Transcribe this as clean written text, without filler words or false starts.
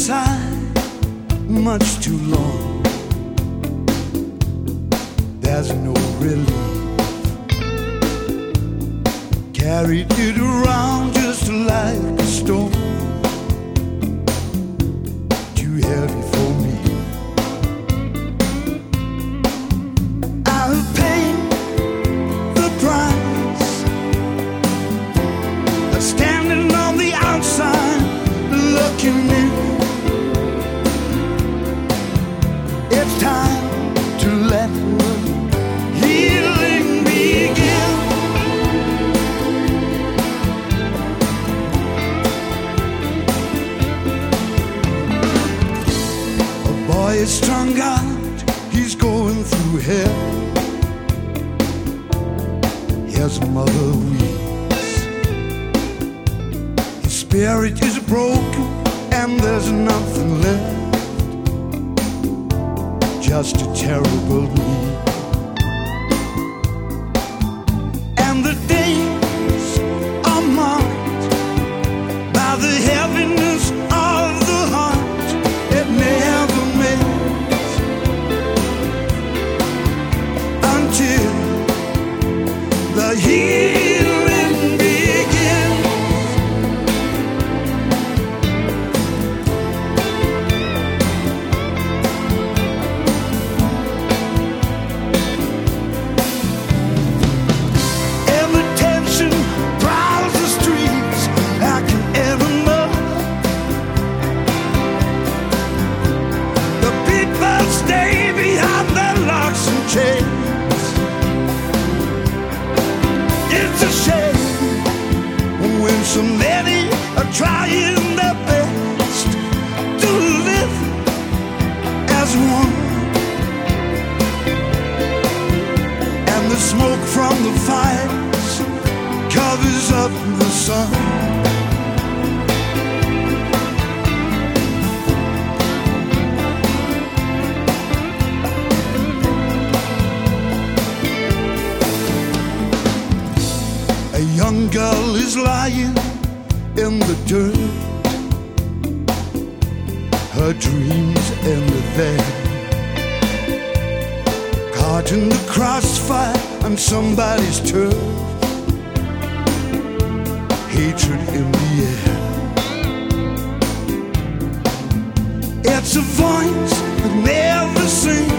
inside much too long. There's no relief. Carried it around just like a stone. Too heavy for me. I'll pay the price of standing on the outside looking in. It's time to let the healing begin. A boy is strung out, he's going through hell. His mother weeps. His spirit is broken and there's nothing left. Just a terrible need. And the days are marked by the heaviness of the heart. It never mends until the healing begins. Every tension prowls the streets like an enema. The people stay behind their locks and chains. It's a shame when so many are trying their best to live as one. And the smoke from the fires covers up the sun. A young girl is lying in the dirt. Her dreams ended there. Caught in the crossfire on somebody's turf. Hatred in the air. It's a voice that never sings.